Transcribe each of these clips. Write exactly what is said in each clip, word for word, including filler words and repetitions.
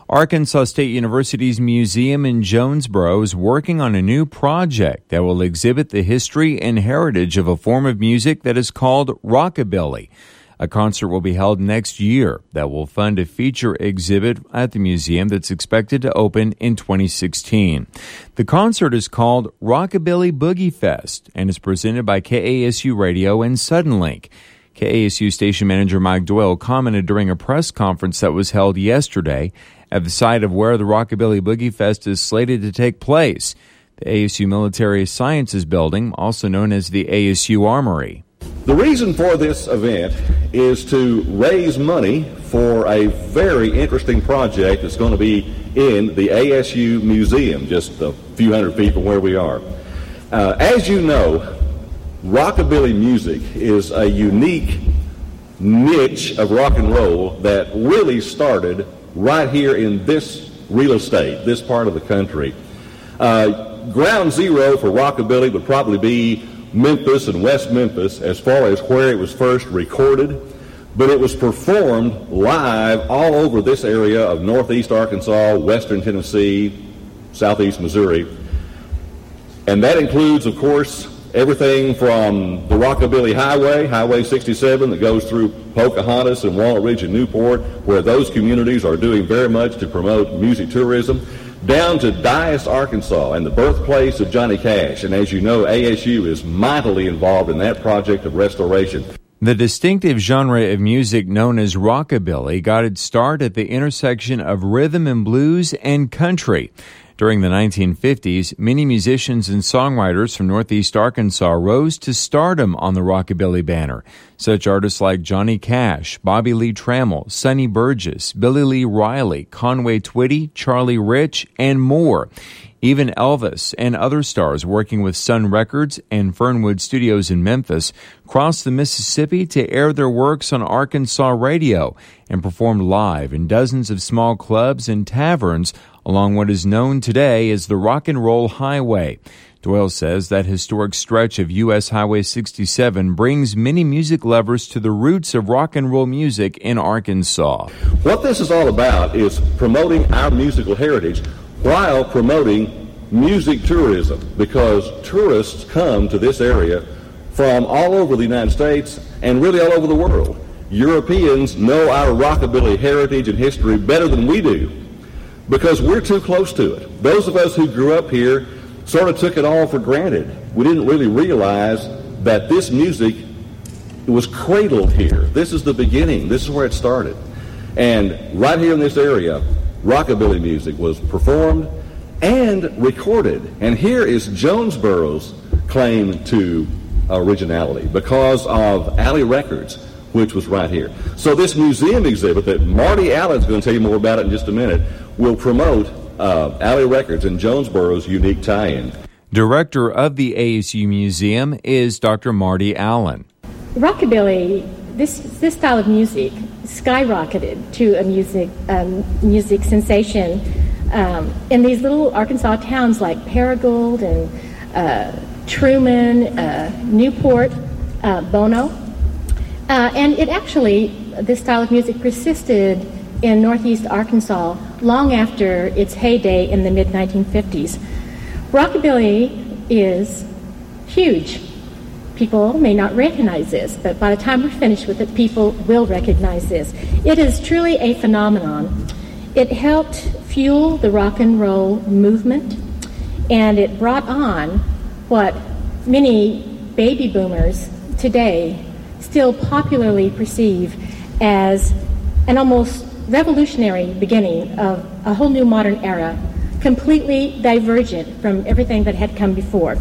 Arkansas State University's museum in Jonesboro is working on a new project that will exhibit the history and heritage of a form of music that is called rockabilly. A concert will be held next year that will fund a feature exhibit at the museum that's expected to open in twenty sixteen. The concert is called Rockabilly Boogie Fest and is presented by K A S U Radio and Suddenlink. K A S U station manager Mike Doyle commented during a press conference that was held yesterday at the site of where the Rockabilly Boogie Fest is slated to take place, the A S U Military Sciences Building, also known as the A S U Armory. The reason for this event is to raise money for a very interesting project that's going to be in the A S U Museum, just a few hundred feet from where we are. Uh, as you know, rockabilly music is a unique niche of rock and roll that really started right here in this real estate, this part of the country. Uh, ground zero for rockabilly would probably be Memphis and West Memphis as far as where it was first recorded, but it was performed live all over this area of northeast Arkansas, western Tennessee, southeast Missouri. And that includes, of course, everything from the Rockabilly Highway, Highway sixty-seven, that goes through Pocahontas and Walnut Ridge and Newport, where those communities are doing very much to promote music tourism, down to Dyess, Arkansas, and the birthplace of Johnny Cash. And as you know, A S U is mightily involved in that project of restoration. The distinctive genre of music known as rockabilly got its start at the intersection of rhythm and blues and country. During the nineteen fifties, many musicians and songwriters from northeast Arkansas rose to stardom on the rockabilly banner. Such artists like Johnny Cash, Bobby Lee Trammell, Sonny Burgess, Billy Lee Riley, Conway Twitty, Charlie Rich, and more. Even Elvis and other stars working with Sun Records and Fernwood Studios in Memphis crossed the Mississippi to air their works on Arkansas radio and performed live in dozens of small clubs and taverns along what is known today as the Rock and Roll Highway. Doyle says that historic stretch of U S Highway sixty-seven brings many music lovers to the roots of rock and roll music in Arkansas. What this is all about is promoting our musical heritage while promoting music tourism, because tourists come to this area from all over the United States and really all over the world. Europeans know our rockabilly heritage and history better than we do because we're too close to it. Those of us who grew up here sort of took it all for granted. We didn't really realize that this music was cradled here. This is the beginning. This is where it started. And right here in this area, rockabilly music was performed and recorded. And here is Jonesboro's claim to originality because of Alley Records, which was right here. So this museum exhibit that Marty Allen's going to tell you more about it in just a minute will promote uh, Alley Records and Jonesboro's unique tie-in. Director of the A S U Museum is Doctor Marty Allen. Rockabilly, this this style of music, skyrocketed to a music um, music sensation um, in these little Arkansas towns like Paragould and uh, Truman, uh, Newport, uh, Bono, uh, and it actually this style of music persisted in northeast Arkansas long after its heyday in the mid nineteen fifties. Rockabilly is huge. People may not recognize this, but by the time we're finished with it, people will recognize this. It is truly a phenomenon. It helped fuel the rock and roll movement, and it brought on what many baby boomers today still popularly perceive as an almost revolutionary beginning of a whole new modern era, completely divergent from everything that had come before.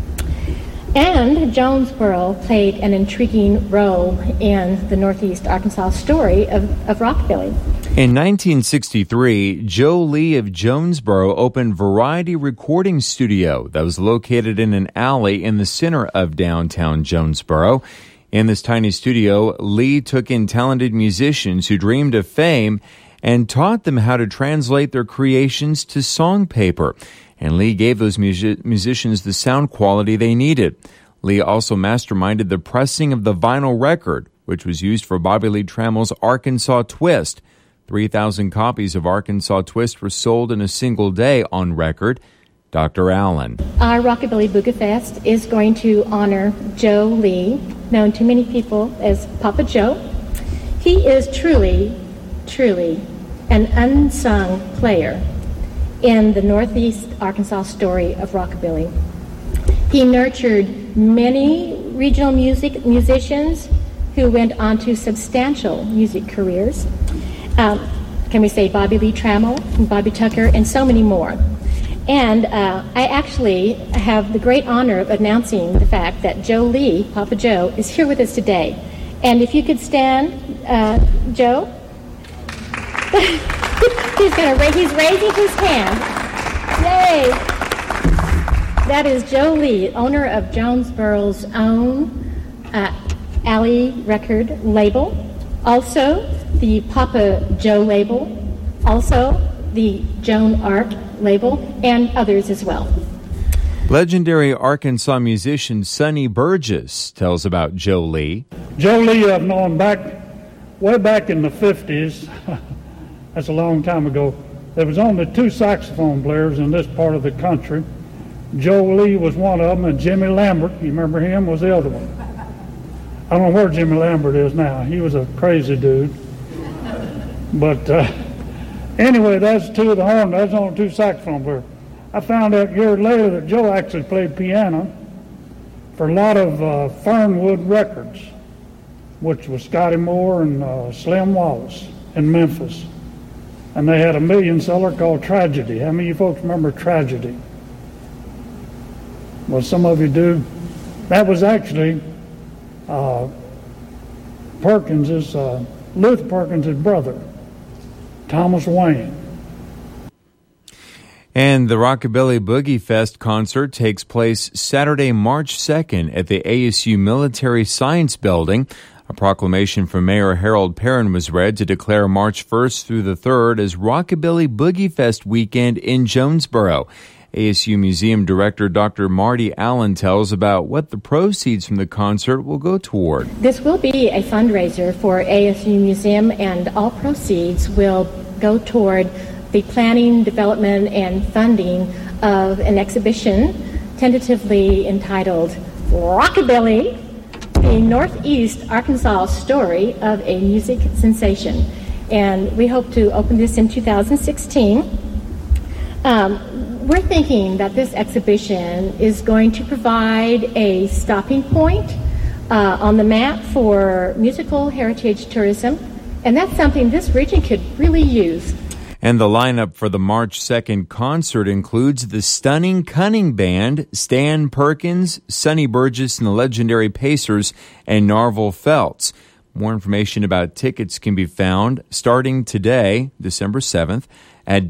And Jonesboro played an intriguing role in the Northeast Arkansas story of, of rockabilly. In nineteen sixty-three, Joe Lee of Jonesboro opened Variety Recording Studio that was located in an alley in the center of downtown Jonesboro. In this tiny studio, Lee took in talented musicians who dreamed of fame and taught them how to translate their creations to song paper. And Lee gave those music- musicians the sound quality they needed. Lee also masterminded the pressing of the vinyl record, which was used for Bobby Lee Trammell's Arkansas Twist. three thousand copies of Arkansas Twist were sold in a single day on record. Doctor Allen. Our Rockabilly Boogie Fest is going to honor Joe Lee, known to many people as Papa Joe. He is truly, truly an unsung player in the Northeast Arkansas story of rockabilly. He nurtured many regional music musicians who went on to substantial music careers. Um, can we say Bobby Lee Trammell, and Bobby Tucker, and so many more. And uh, I actually have the great honor of announcing the fact that Joe Lee, Papa Joe, is here with us today. And if you could stand, uh, Joe. he's gonna ra- he's raising his hand. Yay! That is Joe Lee, owner of Jonesboro's own uh, Alley record label, also the Papa Joe label, also the Joan Arc label, and others as well. Legendary Arkansas musician Sonny Burgess tells about Joe Lee. Joe Lee, I've known back, way back in the fifties. That's a long time ago. There was only two saxophone players in this part of the country. Joe Lee was one of them, and Jimmy Lambert, you remember him, was the other one. I don't know where Jimmy Lambert is now. He was a crazy dude. But uh, anyway, that's two of the horn. That's only two saxophone players. I found out years later that Joe actually played piano for a lot of uh, Fernwood Records, which was Scotty Moore and uh, Slim Wallace in Memphis. And they had a million seller called Tragedy. How many of you folks remember Tragedy? Well, some of you do. That was actually uh, Perkins's, uh, Luther Perkins's brother, Thomas Wayne. And the Rockabilly Boogie Fest concert takes place Saturday, March second at the A S U Military Science Building. A proclamation from Mayor Harold Perrin was read to declare March first through the third as Rockabilly Boogie Fest weekend in Jonesboro. A S U Museum Director Doctor Marty Allen tells about what the proceeds from the concert will go toward. This will be a fundraiser for A S U Museum, and all proceeds will go toward the planning, development, and funding of an exhibition tentatively entitled Rockabilly, a Northeast Arkansas story of a music sensation. And we hope to open this in two thousand sixteen. Um, we're thinking that this exhibition is going to provide a stopping point uh, on the map for musical heritage tourism, and that's something this region could really use. And the lineup for the March second concert includes the Stunning Cunning Band, Stan Perkins, Sonny Burgess and the Legendary Pacers, and Narvel Feltz. More information about tickets can be found starting today, December seventh, at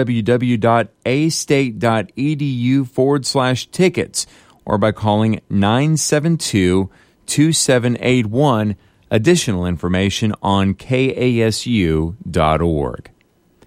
www.astate.edu forward slash tickets or by calling nine seven two, two seven eight one. Additional information on K A S U dot org.